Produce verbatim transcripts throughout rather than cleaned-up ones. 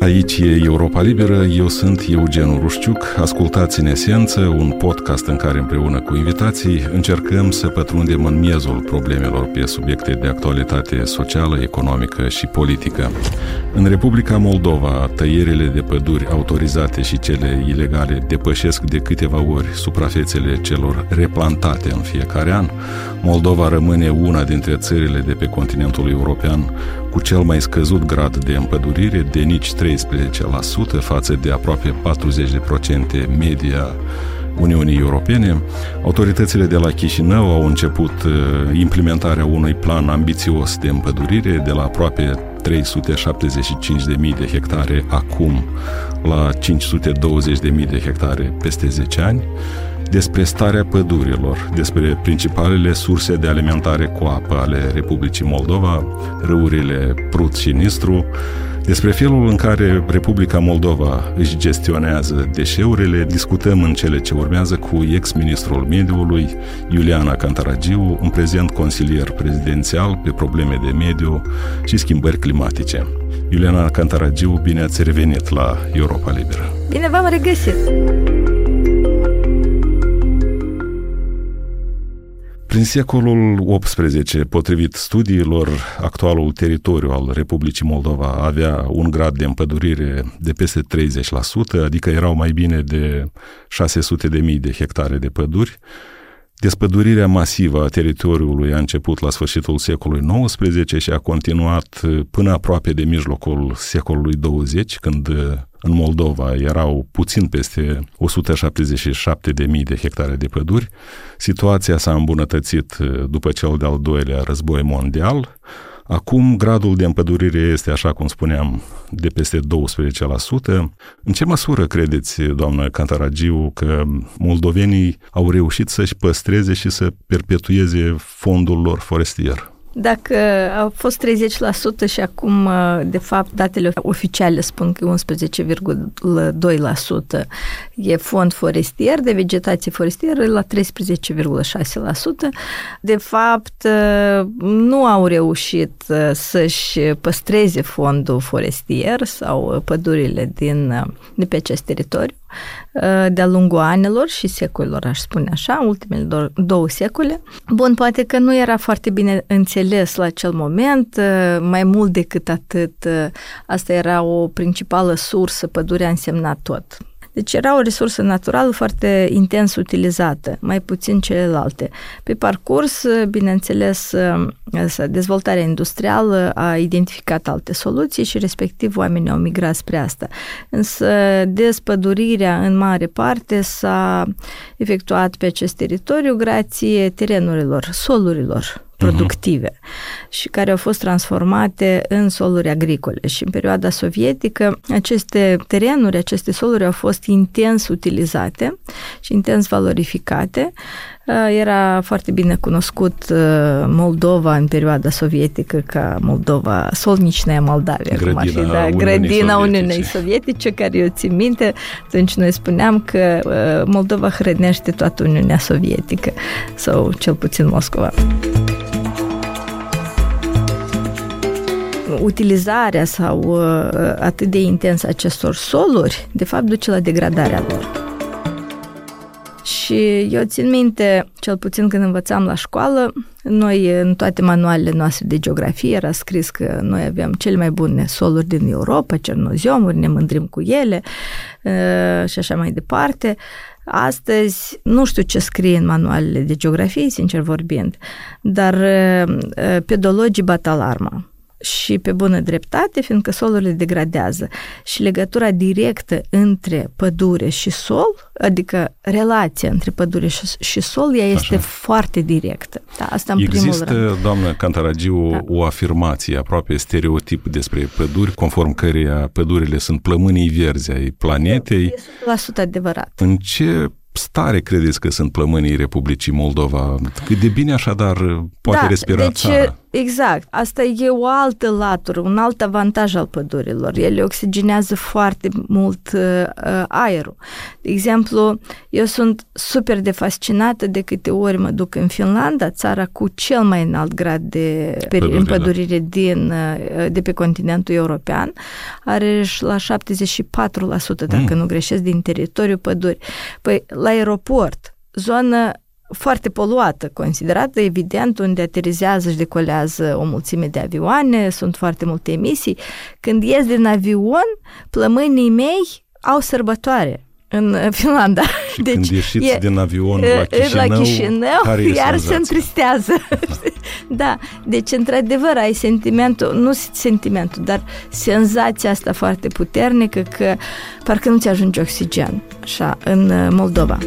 Aici e Europa Liberă, eu sunt Eugen Rușciuc. Ascultați În Esență, un podcast în care împreună cu invitații încercăm să pătrundem în miezul problemelor pe subiecte de actualitate socială, economică și politică. În Republica Moldova, tăierile de păduri autorizate și cele ilegale depășesc de câteva ori suprafețele celor replantate în fiecare an. Moldova rămâne una dintre țările de pe continentul european cu cel mai scăzut grad de împădurire, de nici treisprezece la sută față de aproape patruzeci la sută media Uniunii Europene. Autoritățile de la Chișinău au început implementarea unui plan ambițios de împădurire de la aproape trei sute șaptezeci și cinci de mii de hectare acum la cinci sute douăzeci de mii de hectare peste zece ani. Despre starea pădurilor, despre principalele surse de alimentare cu apă ale Republicii Moldova, râurile Prut și Nistru, despre felul în care Republica Moldova își gestionează deșeurile, discutăm în cele ce urmează cu ex-ministrul mediului, Iuliana Cantaragiu, în prezent consilier prezidențial pe probleme de mediu și schimbări climatice. Iuliana Cantaragiu, bine ați revenit la Europa Liberă! Bine v-am regăsit! Prin secolul optsprezece, potrivit studiilor, actualul teritoriu al Republicii Moldova avea un grad de împădurire de peste treizeci la sută, adică erau mai bine de șase sute de mii de hectare de păduri. Despădurirea masivă a teritoriului a început la sfârșitul secolului nouăsprezece și a continuat până aproape de mijlocul secolului douăzeci, când în Moldova erau puțin peste o sută șaptezeci și șapte de mii de hectare de păduri. Situația s-a îmbunătățit după cel de-al doilea război mondial. Acum gradul de împădurire este, așa cum spuneam, de peste douăsprezece la sută. În ce măsură credeți, doamnă Cantaragiu, că moldovenii au reușit să-și păstreze și să perpetueze fondul lor forestier? Dacă a fost treizeci la sută și acum, de fapt, datele oficiale spun că unsprezece virgulă doi la sută e fond forestier, de vegetație forestieră la treisprezece virgulă șase la sută, de fapt, nu au reușit să-și păstreze fondul forestier sau pădurile din, de pe acest teritoriu de-a lungul anilor și secolilor, aș spune așa, ultimele două secole. Bun, poate că nu era foarte bine înțeles la acel moment, mai mult decât atât, asta era o principală sursă, pădurea însemna tot. Deci era o resursă naturală foarte intens utilizată, mai puțin celelalte. Pe parcurs, bineînțeles, dezvoltarea industrială a identificat alte soluții și respectiv oamenii au migrat spre asta. Însă despădurirea în mare parte s-a efectuat pe acest teritoriu grație terenurilor, solurilor productive uh-huh. și care au fost transformate în soluri agricole. Și în perioada sovietică aceste terenuri, aceste soluri au fost intens utilizate și intens valorificate. Era foarte bine cunoscut Moldova în perioada sovietică ca Moldova Solničnaja Moldavia, grădina, cum ar fi, da, Uniunii grădina Sovietice. Uniunii Sovietice, care eu țin minte, atunci noi spuneam că Moldova hrănește toată Uniunea Sovietică sau cel puțin Moscova. Utilizarea sau atât de intensă acestor soluri, de fapt, duce la degradarea lor. Și eu țin minte, cel puțin când învățam la școală, noi în toate manualele noastre de geografie era scris că noi avem cele mai bune soluri din Europa, cernoziomuri, ne mândrim cu ele și așa mai departe. Astăzi, nu știu ce scrie în manualele de geografie, sincer vorbind, dar pedologii bat alarma. Și pe bună dreptate, fiindcă solurile degradează și legătura directă între pădure și sol, adică relația între pădure și sol, ea este Așa. foarte directă. Da, asta în Există, primul rând. doamnă Cantaragiu, da. o afirmație aproape stereotip despre păduri, conform căreia pădurile sunt plămânii verzi ai planetei. E o sută la sută adevărat. În ce stare credeți că sunt plămânii Republicii Moldova? Cât de bine așadar poate da, respira deci, țara? Exact. Asta e o altă latură, un alt avantaj al pădurilor. Ele oxigenează foarte mult uh, aerul. De exemplu, eu sunt super de fascinată de câte ori mă duc în Finlanda, țara cu cel mai înalt grad de împădurire din, de pe continentul european. Are la șaptezeci și patru la sută, dacă mm. nu greșesc, din teritoriul păduri. Păi, la aeroport, zonă foarte poluată, considerată, evident, unde aterizează și decolează o mulțime de avioane, sunt foarte multe emisii. Când ies din avion, plămânii mei au sărbătoare în Finlanda. Și deci, când ieșiți e, din avion la Chișinău, la Chișinău iar se întristează. Da, deci într-adevăr ai sentimentul, nu sentimentul, dar senzația asta foarte puternică că parcă nu ți ajunge oxigen, așa, în Moldova.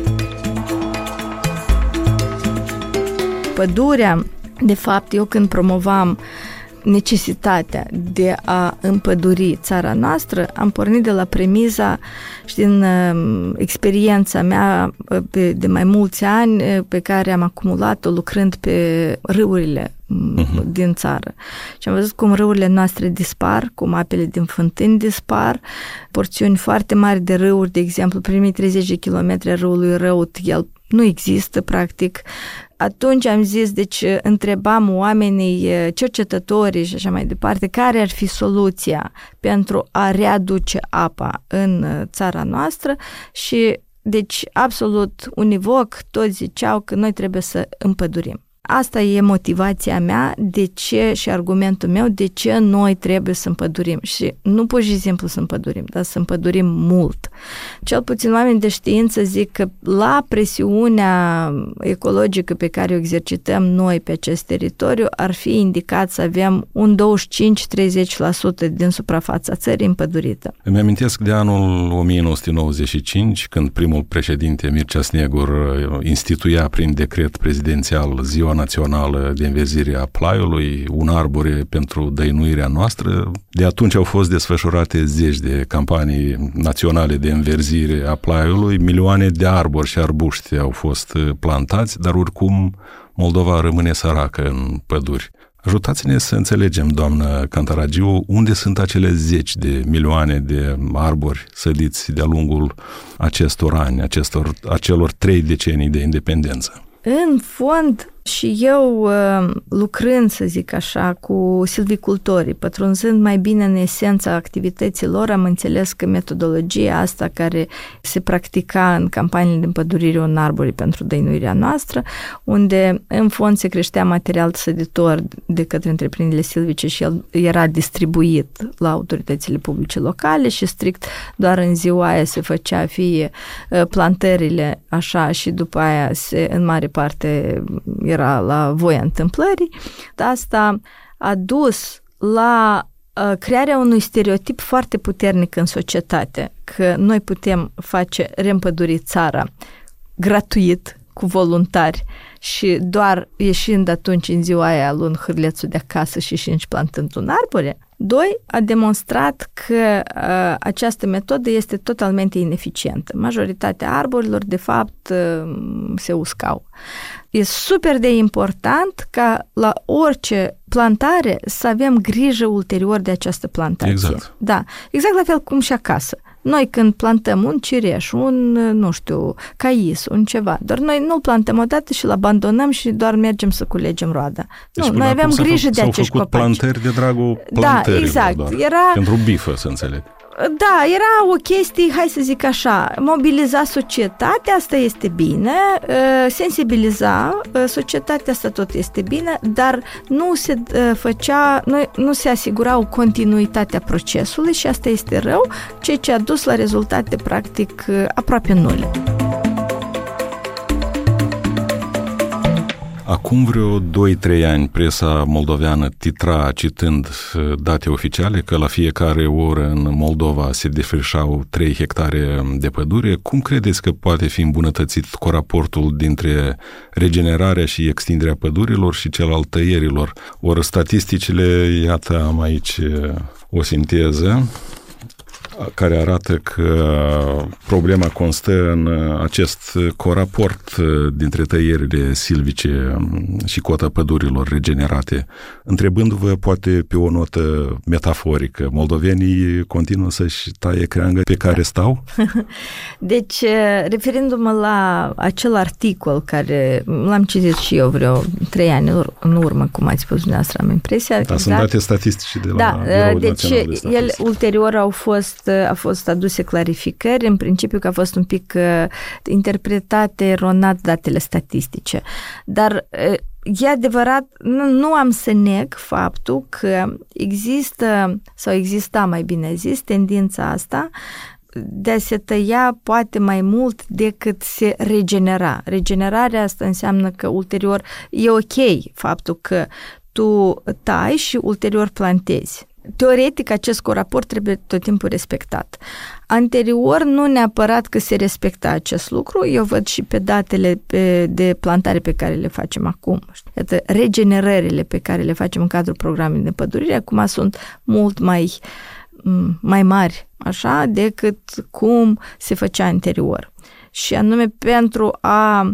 Pădurea, de fapt, eu când promovam necesitatea de a împăduri țara noastră, am pornit de la premiza și din uh, experiența mea pe, de mai mulți ani pe care am acumulat-o lucrând pe râurile uh-huh. din țară. Și am văzut cum râurile noastre dispar, cum apele din fântâni dispar, porțiuni foarte mari de râuri, de exemplu, primii treizeci de kilometri a râului Răut, el nu există, practic. Atunci am zis, deci întrebam oamenii, cercetătorii și așa mai departe, care ar fi soluția pentru a readuce apa în țara noastră și, deci, absolut univoc, toți ziceau că noi trebuie să împădurim. Asta e motivația mea, de ce și argumentul meu, de ce noi trebuie să împădurim. Și nu pur și simplu să împădurim, dar să împădurim mult. Cel puțin oamenii de știință zic că la presiunea ecologică pe care o exercităm noi pe acest teritoriu, ar fi indicat să avem un douăzeci și cinci - treizeci la sută din suprafața țării împădurită. Îmi amintesc de anul o mie nouă sute nouăzeci și cinci, când primul președinte Mircea Snegur instituia prin decret prezidențial Ziua Națională de Înverzire a Plaiului, un arbore pentru dăinuirea noastră. De atunci au fost desfășurate zeci de campanii naționale de înverzire a Plaiului, milioane de arbori și arbuști au fost plantați, dar oricum Moldova rămâne săracă în păduri. Ajutați-ne să înțelegem, doamnă Cantaragiu, unde sunt acele zeci de milioane de arbori sădiți de-a lungul acestor ani, acestor, acelor trei decenii de independență. În fond, și eu, lucrând, să zic așa, cu silvicultorii, pătrunzând mai bine în esența activității lor, am înțeles că metodologia asta care se practica în campaniile de împădurire în arbori pentru dăinuirea noastră, unde în fond se creștea material săditor de către întreprinderile silvice și el era distribuit la autoritățile publice locale și strict doar în ziua aia se făcea fie plantările așa și după aia se, în mare parte era la voia întâmplării. Asta a dus la uh, crearea unui stereotip foarte puternic în societate, că noi putem face reîmpăduri țara gratuit, cu voluntari și doar ieșind atunci în ziua aia luând hârlețul de acasă și și plantând un arbore. Doi, a demonstrat că uh, această metodă este totalmente ineficientă. Majoritatea arborilor, de fapt, uh, se uscau. E super de important ca la orice plantare să avem grijă ulterior de această plantație. Exact. Da, exact la fel cum și acasă. Noi când plantăm un cireș, un, nu știu, cais, un ceva, doar noi nu-l plantăm odată și îl abandonăm și doar mergem să culegem roada. Deci, nu, noi avem grijă de acești copaci. S-au făcut plantări de dragul plantărilor. Da, exact. Doar. Era... Pentru bifă, să înțeleg. Da, era o chestie, hai să zic așa, mobiliza societatea, asta este bine, sensibiliza societatea, asta tot este bine, dar nu se făcea, nu, nu se asigura o continuitate a procesului și asta este rău, ceea ce a dus la rezultate practic aproape nule. Acum vreo doi trei ani, presa moldoveană titra, citând date oficiale, că la fiecare oră în Moldova se defrișau trei hectare de pădure. Cum credeți că poate fi îmbunătățit coraportul dintre regenerarea și extinderea pădurilor și cel al tăierilor? Ori statisticile, iată, am aici o sinteză. care arată că problema constă în acest coraport dintre tăierile silvice și cota pădurilor regenerate. Întrebându-vă, poate pe o notă metaforică, moldovenii continuă să-și taie creangă pe care stau? Deci, referindu-mă la acel articol care l-am citit și eu vreo trei ani în urmă, cum ați spus dumneavoastră, am impresia. Da, exact. Sunt date statistice de la da, Biroul deci Național de Statistică. El ulterior au fost, a fost aduse clarificări, în principiu că a fost un pic uh, interpretate eronat datele statistice. Dar uh, e adevărat, nu, nu am să neg faptul că există, sau exista mai bine zis, tendința asta de a se tăia poate mai mult decât se regenera. Regenerarea asta înseamnă că ulterior e ok faptul că tu tai și ulterior plantezi. Teoretic, acest coraport trebuie tot timpul respectat. Anterior, nu neapărat că se respecta acest lucru, eu văd și pe datele pe, de plantare pe care le facem acum. Iată, regenerările pe care le facem în cadrul programului de pădurire acum sunt mult mai, mai mari, așa, decât cum se făcea anterior. Și anume pentru a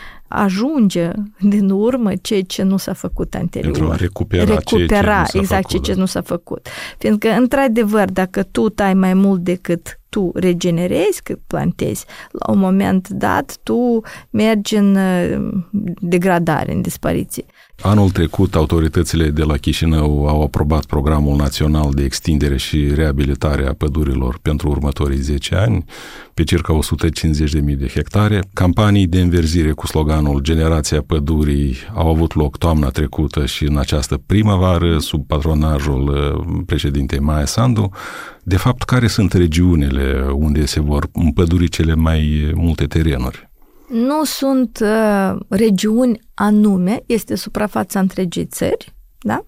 ajunge din urmă ceea ce nu s-a făcut anterior. Pentru a recupera, recupera ceea ce nu s-a exact făcut, ceea ce nu s-a făcut. Fiindcă, într-adevăr, dacă tu tai mai mult decât tu regenerezi, cât plantezi, la un moment dat tu mergi în degradare, în dispariție. Anul trecut, autoritățile de la Chișinău au aprobat programul național de extindere și reabilitare a pădurilor pentru următorii zece ani, pe circa o sută cincizeci de mii de hectare. Campanii de înverzire cu sloganul Generația Pădurii au avut loc toamna trecută și în această primăvară, sub patronajul președintei Maia Sandu. De fapt, care sunt regiunile unde se vor împăduri cele mai multe terenuri? Nu sunt uh, regiuni anume, este suprafața întregii țări, da?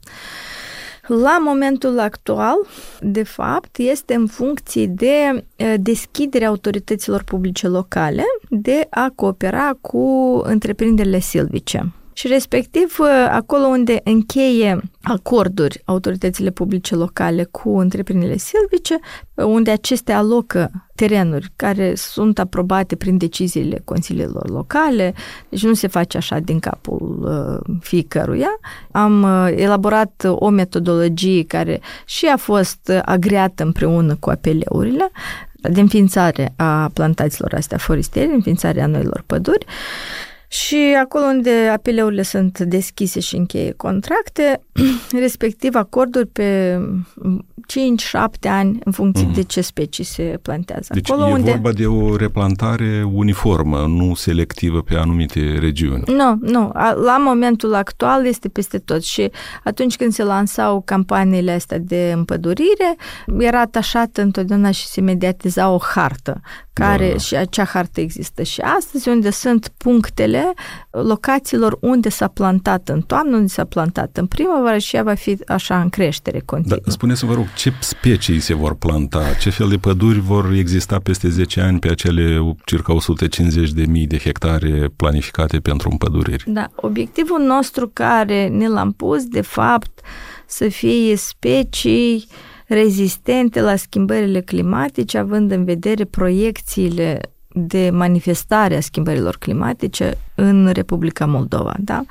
La momentul actual, de fapt, este în funcție de uh, deschiderea autorităților publice locale de a coopera cu întreprinderile silvice. Și respectiv, acolo unde încheie acorduri autoritățile publice locale cu întreprinderile silvice, unde acestea alocă terenuri care sunt aprobate prin deciziile consiliilor locale, deci nu se face așa din capul uh, fiecăruia. Am uh, elaborat o metodologie care și a fost agreată împreună cu A P L-urile de înființare a plantațiilor astea forestiere, înființarea noilor păduri. Și acolo unde A P L-urile sunt deschise și încheie contracte, respectiv acorduri pe cinci șapte ani în funcție mm-hmm. de ce specii se plantează. Deci acolo e unde... vorba de o replantare uniformă, nu selectivă pe anumite regiuni. Nu, nu. La momentul actual este peste tot și atunci când se lansau campaniile astea de împădurire, era atașată întotdeauna și se mediatiza o hartă, care da. Și acea hartă există și astăzi, unde sunt punctele locațiilor unde s-a plantat în toamnă, unde s-a plantat în primăvară și ea va fi așa în creștere continuă. Da, spuneți-vă, vă rog, ce specii se vor planta? Ce fel de păduri vor exista peste zece ani pe acele circa o sută cincizeci de mii de hectare planificate pentru împăduriri? Da, obiectivul nostru care ne l-am pus, de fapt, să fie specii rezistente la schimbările climatice, având în vedere proiecțiile de manifestare a schimbărilor climatice în Republica Moldova. Da?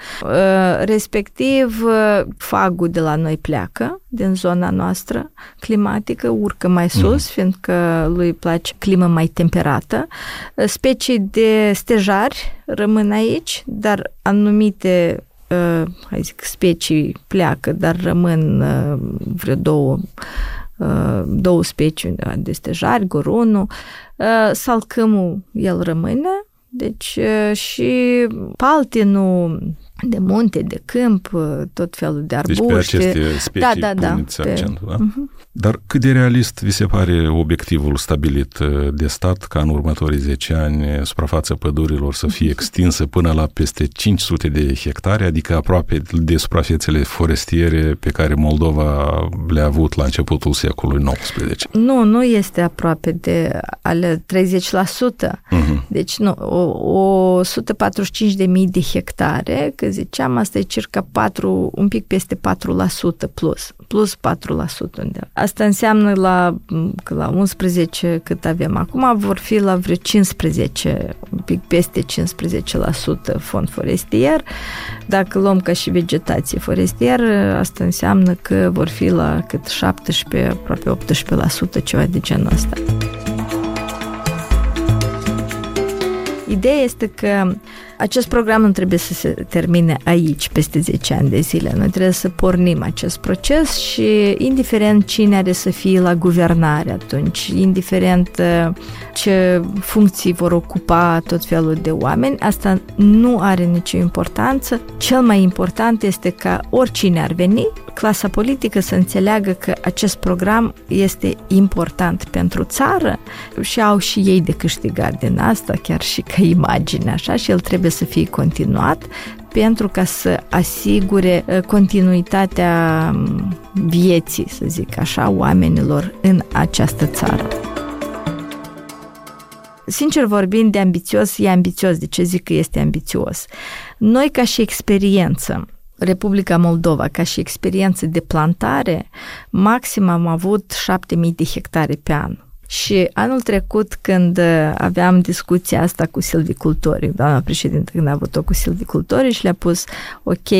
Respectiv, fagul de la noi pleacă din zona noastră climatică, urcă mai sus, mm. fiindcă lui place climă mai temperată. Specii de stejari rămân aici, dar anumite Uh, hai zic, specii pleacă, dar rămân uh, vreo două, uh, două specii de stejari, gorunul, uh, salcâmul, el rămâne, deci uh, și paltinul de munte, de câmp, tot felul de arbuști. Deci pe aceste specii da, da, puneți da, accentul, da? Uh-huh. Dar cât de realist vi se pare obiectivul stabilit de stat ca în următorii zece ani suprafața pădurilor să fie extinsă până la peste cinci sute de hectare, adică aproape de suprafețele forestiere pe care Moldova le-a avut la începutul secolului nouăsprezece? Nu, nu este aproape de ale treizeci la sută. Uh-huh. Uh-huh. Deci nu, o, o sută patruzeci și cinci de mii de hectare, că ziceam, asta e circa patru, un pic peste patru la sută plus, plus patru la sută undeva. Asta înseamnă la, la unsprezece cât avem acum, vor fi la vreo cincisprezece, un pic peste cincisprezece la sută fond forestier. Dacă luăm ca și vegetație forestieră, asta înseamnă că vor fi la cât șaptesprezece, aproape optsprezece la sută, ceva de genul ăsta. Ideea este că acest program nu trebuie să se termine aici, peste zece ani de zile. Noi trebuie să pornim acest proces și indiferent cine are să fie la guvernare atunci, indiferent ce funcții vor ocupa tot felul de oameni, asta nu are nicio importanță. Cel mai important este ca oricine ar veni, clasa politică să înțeleagă că acest program este important pentru țară și au și ei de câștigat din asta, chiar și ca imagine, așa, și el trebuie să fie continuat pentru ca să asigure continuitatea vieții, să zic așa, oamenilor în această țară. Sincer vorbind, de ambițios, e ambițios. De ce zic că este ambițios? Noi, ca și experiență, Republica Moldova, ca și experiență de plantare, maxim am avut șapte mii de hectare pe an. Și anul trecut, când aveam discuția asta cu silvicultorii, doamna președintă, când a avut-o cu silvicultorii și le-a pus, ok,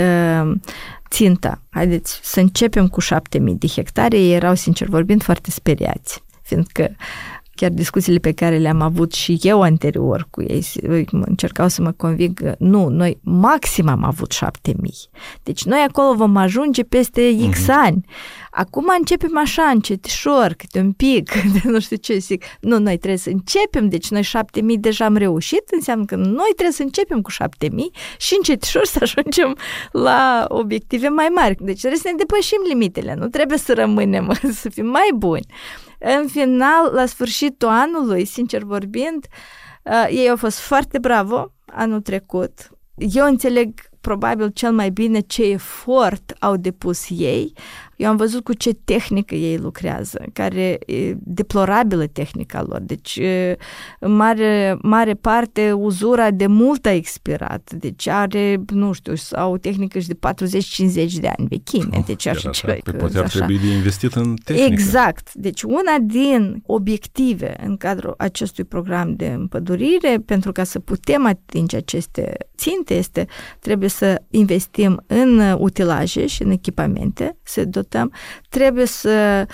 ținta, haideți să începem cu șapte mii de hectare, ei erau, sincer vorbind, foarte speriați, fiindcă chiar discuțiile pe care le-am avut și eu anterior cu ei, încercau să mă conving că nu, noi maxim am avut șapte mii. Deci noi acolo vom ajunge peste X uh-huh. ani. Acum începem așa, încetișor, câte un pic, nu știu ce zic. Nu, noi trebuie să începem, deci noi șapte mii deja am reușit, înseamnă că noi trebuie să începem cu șapte mii și încetișor să ajungem la obiective mai mari. Deci trebuie să ne depășim limitele, nu trebuie să rămânem, să fim mai buni. În final, la sfârșitul anului, sincer vorbind, ei au fost foarte bravo anul trecut. Eu înțeleg probabil cel mai bine ce efort au depus ei. Eu am văzut cu ce tehnică ei lucrează, care e deplorabilă tehnica lor. Deci, în mare, mare parte, uzura de mult a expirat. Deci are, nu știu, au tehnică și de patruzeci cincizeci de ani vechime. Deci așa, așa ceva. Poate ar trebui de investit în tehnică. Exact. Deci una din obiective în cadrul acestui program de împădurire, pentru ca să putem atinge aceste ținte, este trebuie să investim în utilaje și în echipamente, să dotăm, trebuie să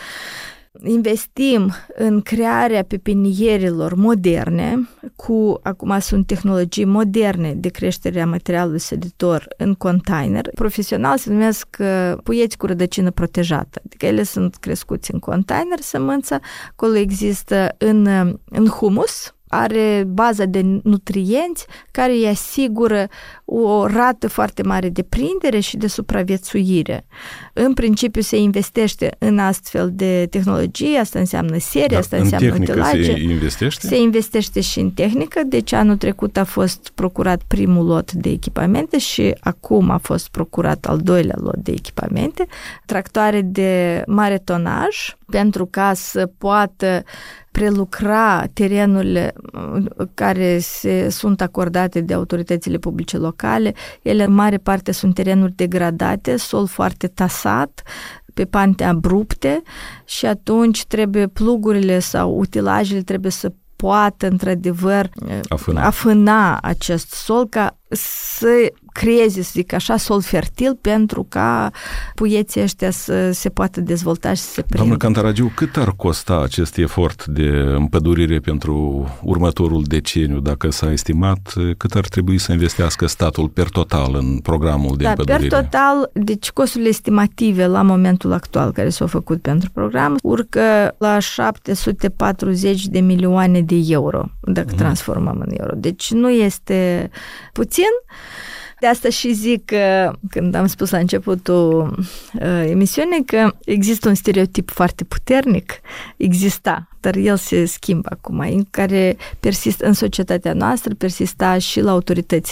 investim în crearea pepinierilor moderne, cu, acum sunt tehnologii moderne de creștere a materialului săditor în container. Profesional se numesc puieți cu rădăcină protejată, adică ele sunt crescuți în container, sămânța, acolo există în, în humus, are baza de nutrienți care îi asigură o rată foarte mare de prindere și de supraviețuire. În principiu se investește în astfel de tehnologie, asta înseamnă serie, asta înseamnă utilaje. Se investește? Se investește și în tehnică, deci anul trecut a fost procurat primul lot de echipamente și acum a fost procurat al doilea lot de echipamente, tractoare de mare tonaj, pentru ca să poată prelucra terenurile care se, sunt acordate de autoritățile publice locale. Ele în mare parte sunt terenuri degradate, sol foarte tasat, pe pante abrupte și atunci trebuie plugurile sau utilajele trebuie să poată într-adevăr afâna, afâna acest sol ca să creeze, să zic așa, sol fertil pentru ca puieții ăștia să se poată dezvolta și să se prindă. Doamnă Cantaragiu, cât ar costa acest efort de împădurire pentru următorul deceniu, dacă s-a estimat, cât ar trebui să investească statul per total în programul de da, împădurire? Per total, deci costurile estimative la momentul actual care s-au făcut pentru program urcă la șapte sute patruzeci de milioane de euro, dacă uh-huh. transformăm în euro. Deci nu este puțin. De asta și zic că, când am spus la începutul uh, emisiunii, că există un stereotip foarte puternic, exista, dar el se schimbă acum, în care persistă în societatea noastră, persista și la autoritățile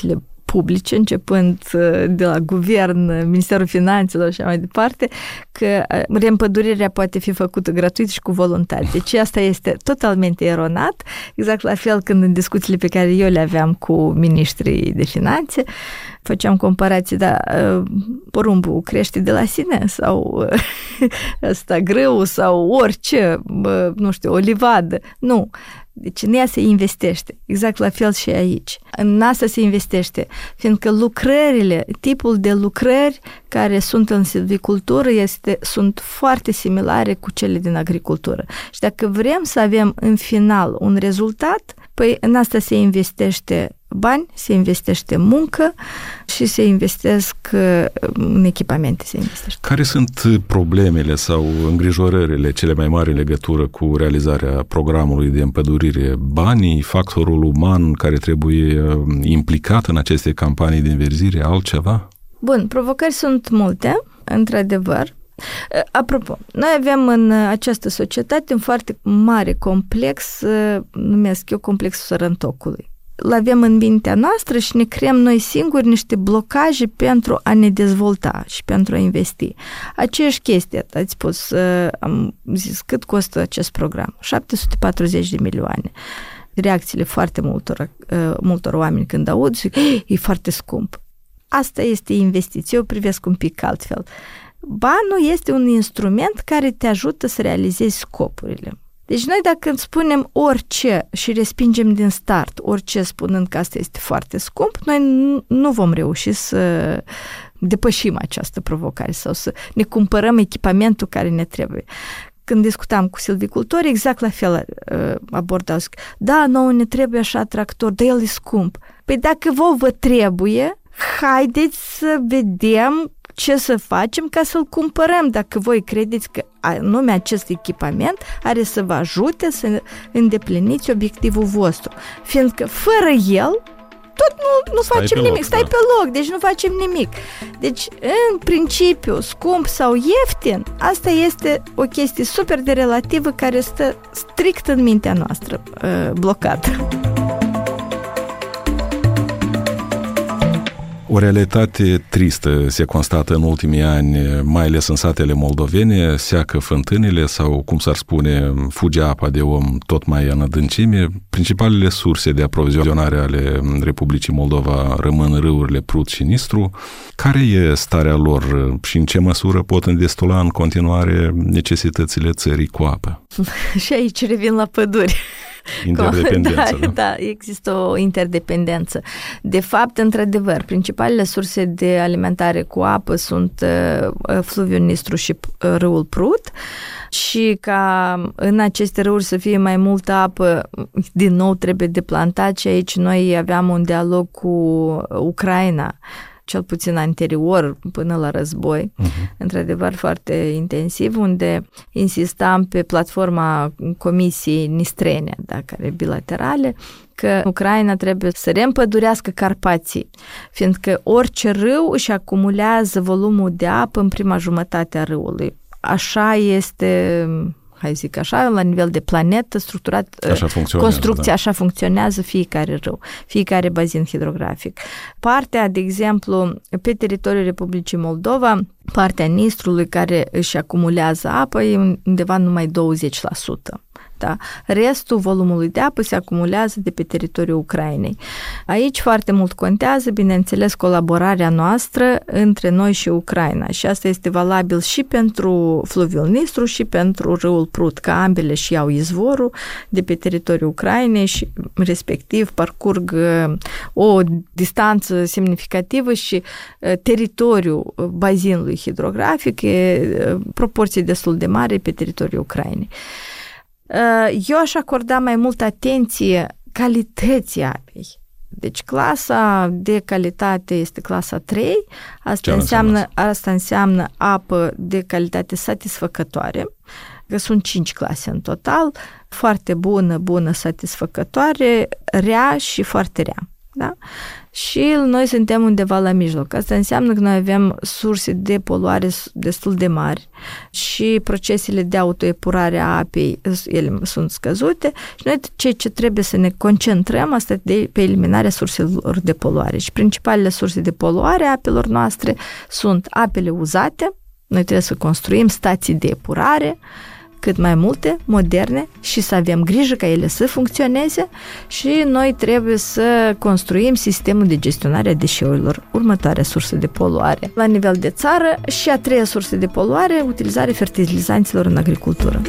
publice, începând de la guvern, Ministerul Finanțelor și așa mai departe, că reîmpădurirea poate fi făcută gratuit și cu voluntari. Deci asta este totalmente eronat, exact la fel când în discuțiile pe care eu le aveam cu ministrii de finanțe, făceam comparații, da, porumbul crește de la sine sau ăsta grâu sau orice, nu știu, o livadă. Nu. Deci în ea se investește. Exact la fel și aici. În asta se investește. Fiindcă lucrările, tipul de lucrări care sunt în silvicultură este, sunt foarte similare cu cele din agricultură. Și dacă vrem să avem în final un rezultat, păi în asta se investește bani, se investește muncă și se investesc în echipamente. Se investește. Care sunt problemele sau îngrijorările cele mai mari în legătură cu realizarea programului de împădurire? Banii, factorul uman care trebuie implicat în aceste campanii de înverzire, altceva? Bun, provocări sunt multe, într-adevăr. Apropo, noi avem în această societate un foarte mare complex, numesc eu complexul sărăntocului. Îl avem în mintea noastră și ne creăm noi singuri niște blocaje pentru a ne dezvolta și pentru a investi. Aceeași chestie, ați spus, am zis, cât costă acest program? șapte sute patruzeci de milioane. Reacțiile foarte multor, multor oameni când aud, zic, e foarte scump. Asta este investiție, eu privesc un pic altfel. Banul este un instrument care te ajută să realizezi scopurile. Deci noi dacă spunem orice și respingem din start orice spunând că asta este foarte scump, noi nu vom reuși să depășim această provocare sau să ne cumpărăm echipamentul care ne trebuie. Când discutam cu silvicultori, exact la fel abordau. Da, nouă ne trebuie așa tractor, dar el e scump. Păi dacă vouă vă trebuie, haideți să vedem ce să facem ca să-l cumpărăm, dacă voi credeți că anume acest echipament are să vă ajute să îndepliniți obiectivul vostru. Fiindcă fără el, tot nu, nu facem nimic, loc, stai da. pe loc, deci nu facem nimic. Deci, în principiu, scump sau ieftin, asta este o chestie super de relativă care stă strict în mintea noastră, blocată. O realitate tristă se constată în ultimii ani, mai ales în satele moldovene, seacă fântânile sau, cum s-ar spune, fuge apa de om tot mai în adâncime. Principalele surse de aprovizionare ale Republicii Moldova rămân râurile Prut și Nistru. Care e starea lor și în ce măsură pot îndestula în continuare necesitățile țării cu apă? Și aici revin la păduri. Interdependență, da, da? Da, există o interdependență. De fapt, într-adevăr, principalele surse de alimentare cu apă sunt uh, fluviul Nistru și uh, râul Prut și ca în aceste râuri să fie mai multă apă, din nou trebuie deplantat și aici noi aveam un dialog cu Ucraina, cel puțin anterior, până la război, uh-huh. într-adevăr foarte intensiv, unde insistam pe platforma Comisiei Nistrene, da, care bilaterale, că Ucraina trebuie să reîmpădurească Carpații, fiindcă orice râu își acumulează volumul de apă în prima jumătate a râului. Așa este... hai zic așa, la nivel de planetă, structurat, așa construcția, da. Așa funcționează fiecare râu, fiecare bazin hidrografic. Partea, de exemplu, pe teritoriul Republicii Moldova, partea Nistrului care își acumulează apă e undeva numai douăzeci la sută. Da. Restul volumului de apă se acumulează de pe teritoriul Ucrainei. Aici foarte mult contează, bineînțeles, colaborarea noastră între noi și Ucraina și asta este valabil și pentru fluviul Nistru și pentru râul Prut, că ambele și iau izvorul de pe teritoriul Ucrainei și respectiv parcurg o distanță semnificativă și teritoriul bazinului hidrografic e proporție destul de mare pe teritoriul Ucrainei. Eu aș acorda mai multă atenție calității apei. Deci clasa de calitate este clasa trei, asta înseamnă, asta înseamnă apă de calitate satisfăcătoare, că sunt cinci clase în total, foarte bună, bună, satisfăcătoare, rea și foarte rea. Da? Și noi suntem undeva la mijloc. Asta înseamnă că noi avem surse de poluare destul de mari și procesele de autoepurare a apei ele sunt scăzute și noi ceea ce trebuie să ne concentrăm asta de, pe eliminarea surselor de poluare. Și principalele surse de poluare a apelor noastre sunt apele uzate. Noi trebuie să construim stații de epurare cât mai multe, moderne și să avem grijă ca ele să funcționeze și noi trebuie să construim sistemul de gestionare a deșeurilor, următoarea sursă de poluare la nivel de țară și a treia sursă de poluare, utilizarea fertilizanților în agricultură.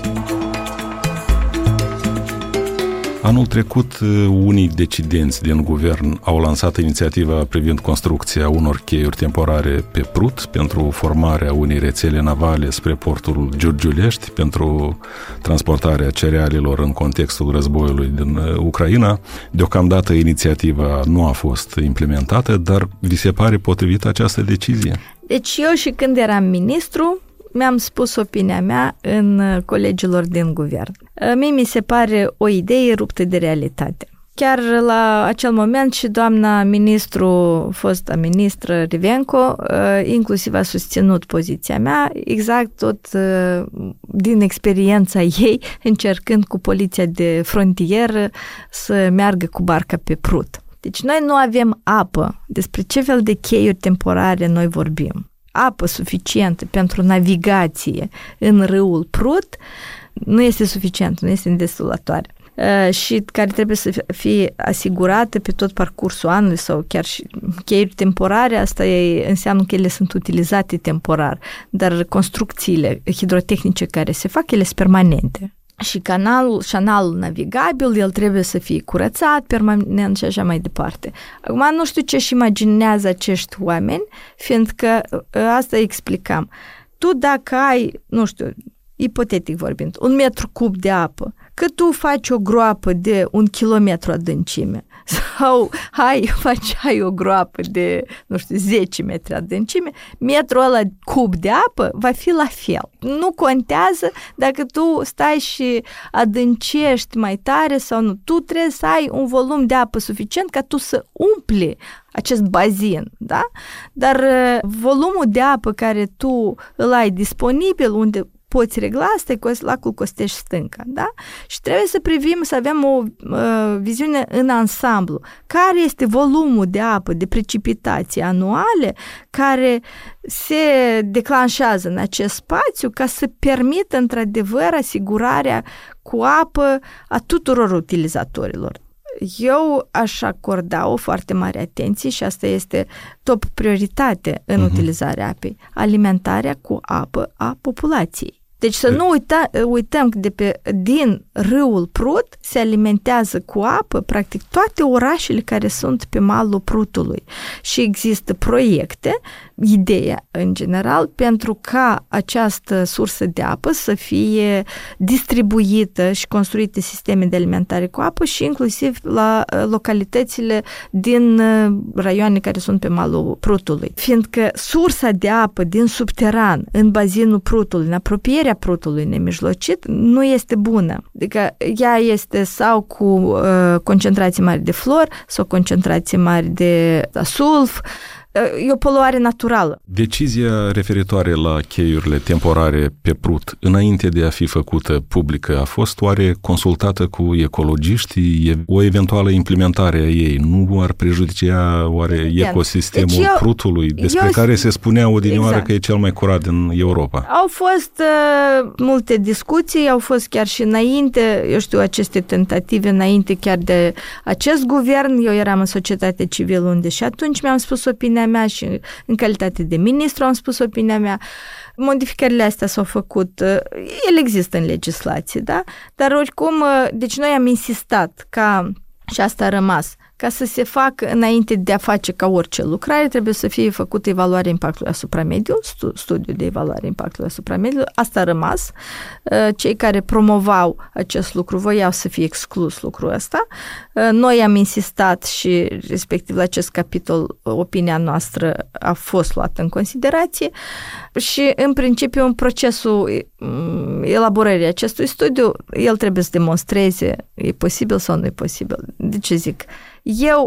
Anul trecut, unii decidenți din guvern au lansat inițiativa privind construcția unor cheiuri temporare pe Prut pentru formarea unei rețele navale spre portul Giurgiulești pentru transportarea cerealelor în contextul războiului din Ucraina. Deocamdată inițiativa nu a fost implementată, dar vi se pare potrivită această decizie? Deci eu și când eram ministru, mi-am spus opinia mea în colegilor din guvern. Mie mi se pare o idee ruptă de realitate. Chiar la acel moment și doamna ministru, fosta ministră Rivenco, inclusiv a susținut poziția mea, exact tot din experiența ei, încercând cu poliția de frontieră să meargă cu barca pe Prut. Deci noi nu avem apă. Despre ce fel de cheiuri temporare noi vorbim? Apă suficientă pentru navigație în râul Prut nu este suficient, nu este îndestulătoare. Uh, și care trebuie să fie asigurată pe tot parcursul anului sau chiar și cheiuri temporare, asta e, înseamnă că ele sunt utilizate temporar, dar construcțiile hidrotehnice care se fac, ele sunt permanente. Și canalul, canalul navigabil, el trebuie să fie curățat permanent și așa mai departe. Acum nu știu ce-și imaginează acești oameni, fiindcă asta explicam. Tu dacă ai, nu știu, ipotetic vorbind, un metru cub de apă, că tu faci o groapă de un kilometru adâncime sau ai, faci, ai o groapă de, nu știu, zece metri adâncime, metrul ăla cub de apă va fi la fel. Nu contează dacă tu stai și adâncești mai tare sau nu. Tu trebuie să ai un volum de apă suficient ca tu să umpli acest bazin, da? Dar volumul de apă care tu îl ai disponibil, unde poți regla, asta e lacul Costești Stânca, da? Și trebuie să privim, să avem o uh, viziune în ansamblu. Care este volumul de apă, de precipitații anuale care se declanșează în acest spațiu ca să permită într-adevăr asigurarea cu apă a tuturor utilizatorilor. Eu aș acorda o foarte mare atenție și asta este top prioritate în uh-huh. utilizarea apei, alimentarea cu apă a populației. Deci să nu uita, uităm că de pe, din râul Prut se alimentează cu apă practic toate orașele care sunt pe malul Prutului și există proiecte, ideea în general, pentru ca această sursă de apă să fie distribuită și construite sisteme de alimentare cu apă și inclusiv la localitățile din raioane care sunt pe malul Prutului. Fiindcă sursa de apă din subteran în bazinul Prutului, în apropierea Prutului nemijlocit, nu este bună. Adică ea este sau cu uh, concentrații mari de flor sau concentrații mari de sulf. E o poluare naturală. Decizia referitoare la cheiurile temporare pe Prut, înainte de a fi făcută publică, a fost oare consultată cu ecologiștii? O eventuală implementare a ei nu ar prejudicia oare Evident. ecosistemul deci eu, Prutului, despre eu, care se spunea odinioară exact. că e cel mai curat din Europa? Au fost uh, multe discuții, au fost chiar și înainte, eu știu, aceste tentative înainte chiar de acest guvern. Eu eram în societate civilă unde și atunci mi-am spus opinia mea și în calitate de ministru am spus opinia mea. Modificările astea s-au făcut, ele există în legislație, da? Dar oricum, deci noi am insistat ca, și asta a rămas, ca să se facă, înainte de a face ca orice lucrare, trebuie să fie făcută evaluarea impactului asupra mediului, studiul de evaluare impactului asupra mediului. Asta a rămas. Cei care promovau acest lucru voiau să fie exclus lucrul ăsta. Noi am insistat și, respectiv, la acest capitol, opinia noastră a fost luată în considerație și, în principiu, în procesul elaborării acestui studiu, el trebuie să demonstreze e posibil sau nu e posibil. De ce zic? Eu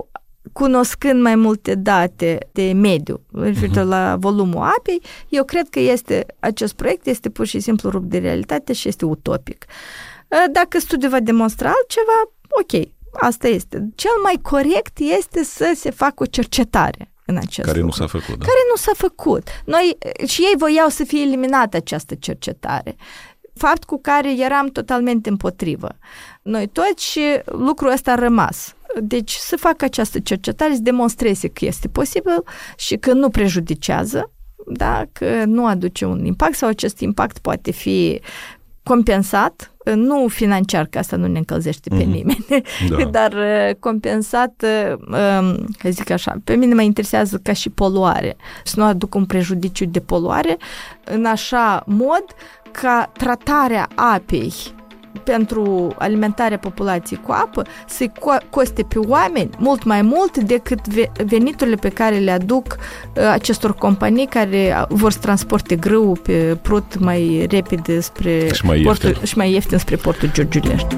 cunoscând mai multe date de mediu, referitor uh-huh. la volumul apei, eu cred că este, acest proiect este pur și simplu rupt de realitate și este utopic. Dacă studiul va demonstra altceva, ok, asta este. Cel mai corect este să se facă o cercetare în acest Care lucru. nu s-a făcut. Da. Care nu s-a făcut. Noi, și ei voiau să fie eliminată această cercetare. Fapt cu care eram totalmente împotrivă. Noi toți și lucrul ăsta a rămas. Deci să facă această cercetare, să demonstreze că este posibil și că nu prejudicează, da? Că nu aduce un impact sau acest impact poate fi compensat, nu financiar, că asta nu ne încălzește pe mm-hmm. nimeni, da. Dar compensat, că zic așa, pe mine mă interesează ca și poluare, să nu aduc un prejudiciu de poluare în așa mod ca tratarea apei pentru alimentarea populației cu apă să-i coste pe oameni mult mai mult decât veniturile pe care le aduc acestor companii care vor să transporte grâu pe prut mai repede spre și mai portul, ieftin. și mai ieftin spre portul Giurgiulești.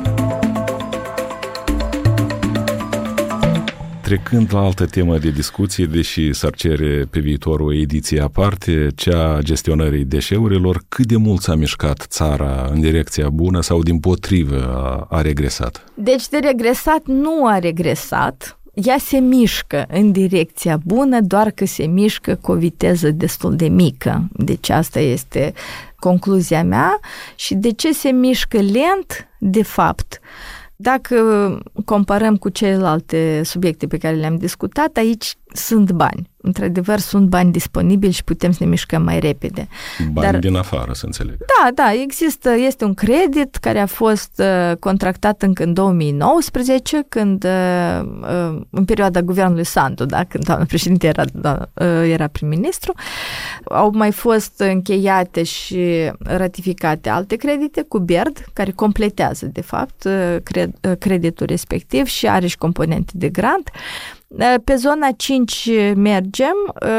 Trecând la altă temă de discuție, deși s-ar cere pe viitor o ediție aparte, cea a gestionării deșeurilor, cât de mult s-a mișcat țara în direcția bună sau dimpotrivă a, a regresat? Deci de regresat nu a regresat, ea se mișcă în direcția bună, doar că se mișcă cu o viteză destul de mică. Deci asta este concluzia mea. Și de ce se mișcă lent? De fapt, dacă comparăm cu celelalte subiecte pe care le-am discutat, aici sunt bani. Într-adevăr, sunt bani disponibili și putem să ne mișcăm mai repede. Bani Dar, din afară, să înțeleg. Da, da, există, este un credit care a fost uh, contractat încă în două mii nouăsprezece, când, uh, uh, în perioada guvernului Sandu, da, când doamna președinte era, da, uh, era prim-ministru, au mai fost încheiate și ratificate alte credite cu B E R D, care completează, de fapt, uh, cred, uh, creditul respectiv și are și componente de grant. Pe zona cinci mergem,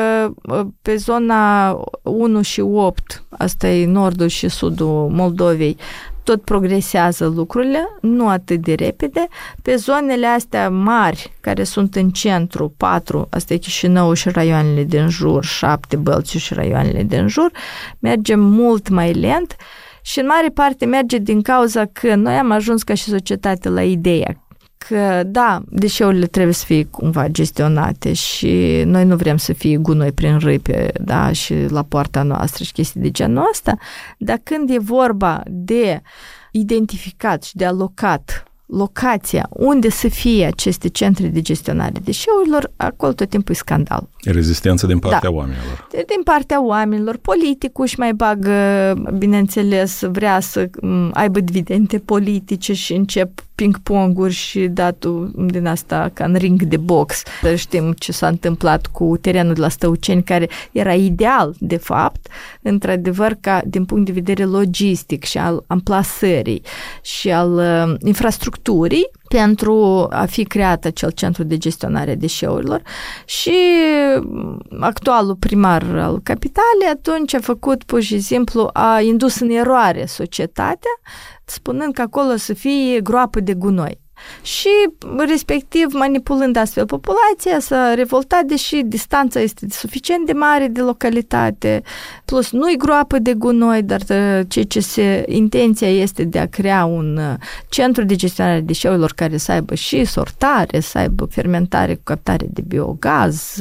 pe zona unu și opt, asta e nordul și sudul Moldovei, tot progresează lucrurile, nu atât de repede. Pe zonele astea mari, care sunt în centru, patru, asta e Chișinău și raioanele din jur, șapte, Bălțiu și raioanele din jur, mergem mult mai lent și în mare parte merge din cauza că noi am ajuns ca și societate la ideea că, da, deșeurile trebuie să fie cumva gestionate și noi nu vrem să fie gunoi prin râpe, da, și la poarta noastră și chestii de genul ăsta, dar când e vorba de identificat și de alocat locația unde să fie aceste centre de gestionare deșeurilor, acolo tot timpul e scandal. Rezistență din partea da. oamenilor. Din partea oamenilor. Politicul își mai bagă, bineînțeles, vrea să aibă dividende politice și încep ping-ponguri și datul din asta ca în ring de box. Știm ce s-a întâmplat cu terenul de la Stăuceni, care era ideal, de fapt, într-adevăr, ca din punct de vedere logistic și al amplasării și al uh, infrastructurii, pentru a fi creat acel centru de gestionare a deșeurilor și actualul primar al capitalei atunci a făcut pur și simplu, a indus în eroare societatea, spunând că acolo să fie groapă de gunoi. Și, respectiv, manipulând astfel populația, s-a revoltat, deși distanța este suficient de mare de localitate, plus nu-i groapă de gunoi, dar ce, ce se, intenția este de a crea un centru de gestionare a deșeurilor care să aibă și sortare, să aibă fermentare cu captare de biogaz.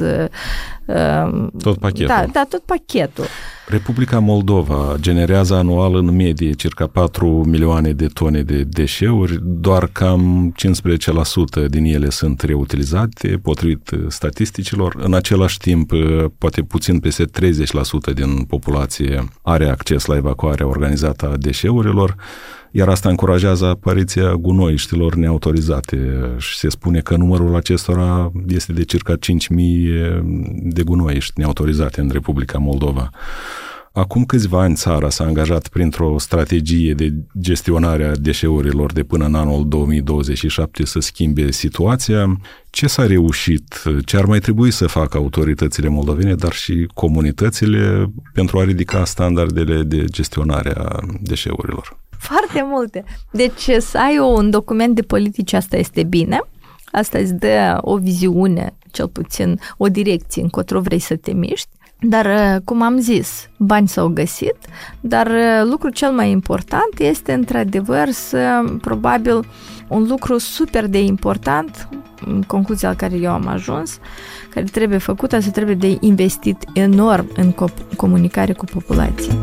Tot pachetul. Da, da, tot pachetul. Republica Moldova generează anual în medie circa patru milioane de tone de deșeuri, doar cam cincisprezece la sută din ele sunt reutilizate, potrivit statisticilor. În același timp, poate puțin peste treizeci la sută din populație are acces la evacuarea organizată a deșeurilor, iar asta încurajează apariția gunoiștilor neautorizate și se spune că numărul acestora este de circa cinci mii de gunoiști neautorizate în Republica Moldova. Acum câțiva ani țara s-a angajat printr-o strategie de gestionare a deșeurilor de până în anul două mii douăzeci și șapte să schimbe situația. Ce s-a reușit? Ce ar mai trebui să facă autoritățile moldovene, dar și comunitățile pentru a ridica standardele de gestionare a deșeurilor? Foarte multe. Deci să ai un document de politici, asta este bine. asta îți dă o viziune, cel puțin o direcție încotro vrei să te miști. Dar, cum am zis, bani s-au găsit, dar lucrul cel mai important este, într-adevăr, să, probabil, un lucru super de important, în concluzia la care eu am ajuns, care trebuie făcut, asta trebuie de investit enorm în comunicare cu populația.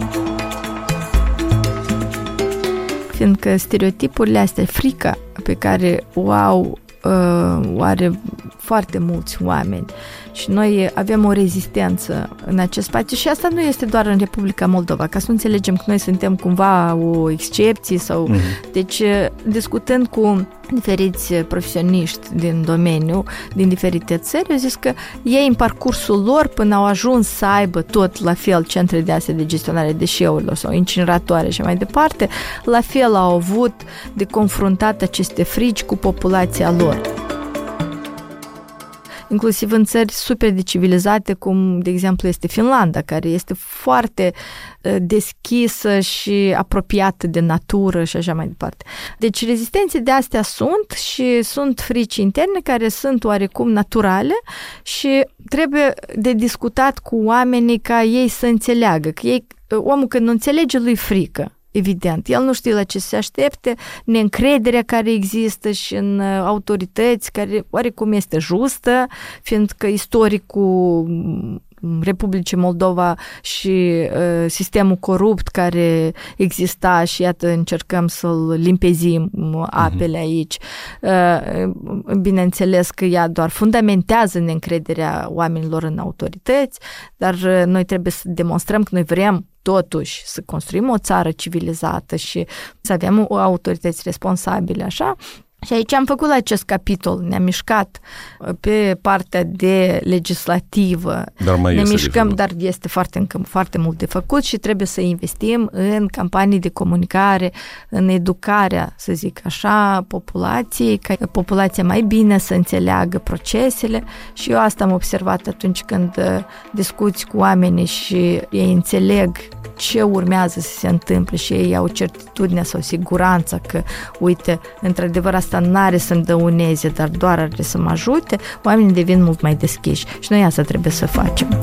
Fiindcă stereotipurile astea, frica pe care o au, o are foarte mulți oameni și noi avem o rezistență în acest spațiu și asta nu este doar în Republica Moldova, ca să nu înțelegem că noi suntem cumva o excepție sau... Mm-hmm. Deci, discutând cu diferiți profesioniști din domeniu, din diferite țări, au zis că ei în parcursul lor până au ajuns să aibă tot la fel centre de astea de gestionare deșeurilor sau incineratoare și mai departe, la fel au avut de confruntat aceste frici cu populația lor. Inclusiv în țări super de civilizate, cum, de exemplu, este Finlanda, care este foarte deschisă și apropiată de natură și așa mai departe. Deci rezistențe de astea sunt și sunt frici interne care sunt oarecum naturale și trebuie de discutat cu oamenii ca ei să înțeleagă. Că ei, omul când nu înțelege, lui frică. Evident, el nu știe la ce se aștepte, neîncrederea care există și în autorități, care oarecum este justă, fiindcă istoricul Republicii Moldova și uh, sistemul corupt care exista și iată încercăm să-l limpezim apele aici. Uh, bineînțeles că ea doar fundamentează neîncrederea oamenilor în autorități, dar uh, noi trebuie să demonstrăm că noi vrem totuși să construim o țară civilizată și să avem o autorități responsabile, așa. Și aici am făcut la acest capitol, ne-am mișcat pe partea de legislativă, dar mai ne este mișcăm, dar este foarte, încă foarte mult de făcut și trebuie să investim în campanii de comunicare, în educarea, să zic așa, populației, ca populația mai bine să înțeleagă procesele și eu asta am observat atunci când discuți cu oamenii și ei înțeleg ce urmează să se întâmple și ei au certitudinea sau siguranța că, uite, într-adevăr asta n-are să-mi dăuneze, dar doar are să mă ajute, oamenii devin mult mai deschiși și noi asta trebuie să facem.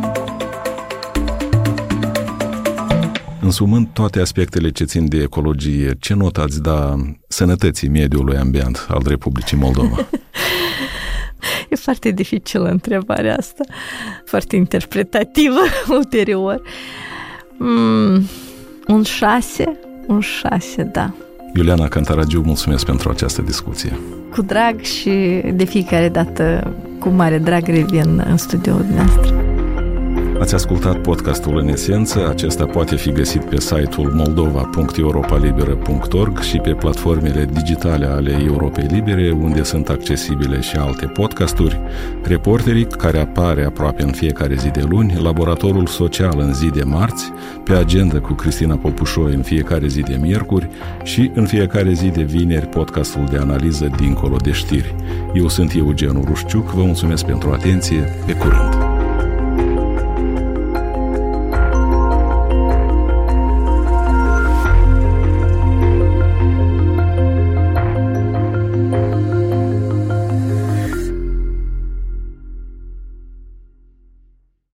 Însumând toate aspectele ce țin de ecologie, ce notă ați da sănătății mediului ambient al Republicii Moldova? E foarte dificilă întrebarea asta, foarte interpretativă ulterior. Mm, un șase, un șase, da. Iuliana Cantaragiu, mulțumesc pentru această discuție. Cu drag și de fiecare dată cu mare drag revin în studioul dumneavoastră. Ați ascultat podcastul În Esență. Acesta poate fi găsit pe site-ul moldova punct europa liberă punct org și pe platformele digitale ale Europei Libere, unde sunt accesibile și alte podcasturi, Reporterii, care apare aproape în fiecare zi de luni, Laboratorul Social în zi de marți, Pe Agenda cu Cristina Popușoi în fiecare zi de miercuri și în fiecare zi de vineri podcastul de analiză Dincolo de știri. Eu sunt Eugen Rușciuc, vă mulțumesc pentru atenție, pe curând!